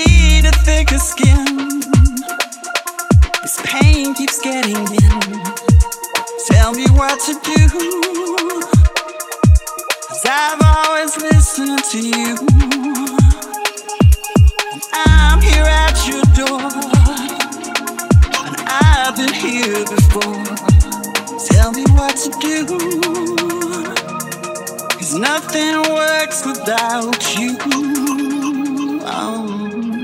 need a thicker skin. This pain keeps getting in. Tell me what to do, 'cause I've always listened to you. And I'm here at your door, and I've been here before. Tell me what to do, 'cause nothing works without you. Oh.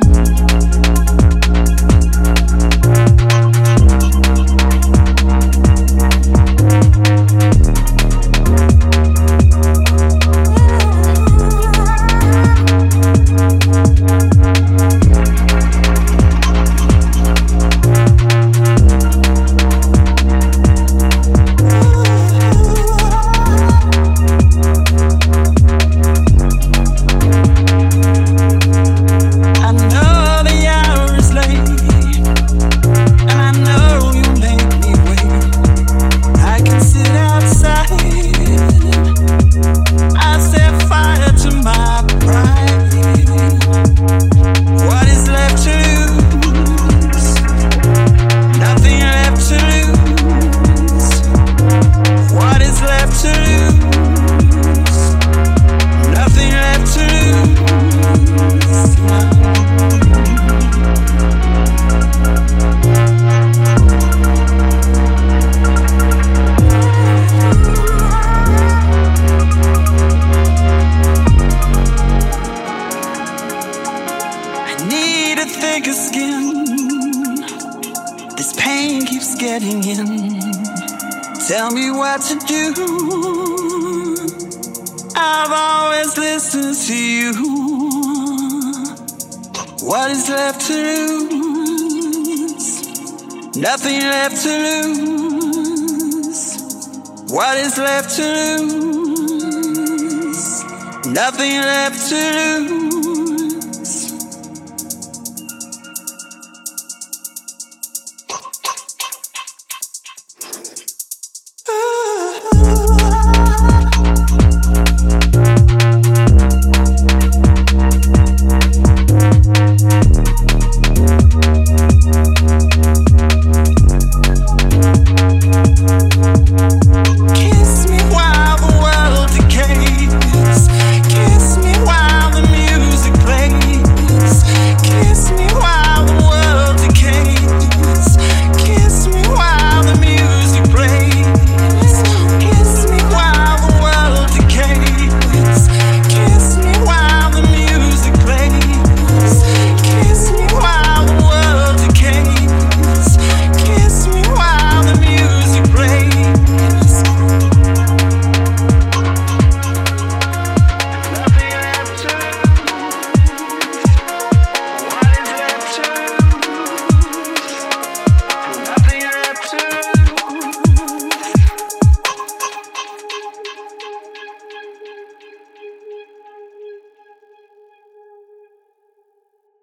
Thicker skin. This pain keeps getting in. Tell me what to do. I've always listened to you. What is left to lose? Nothing left to lose. What is left to lose? Nothing left to lose.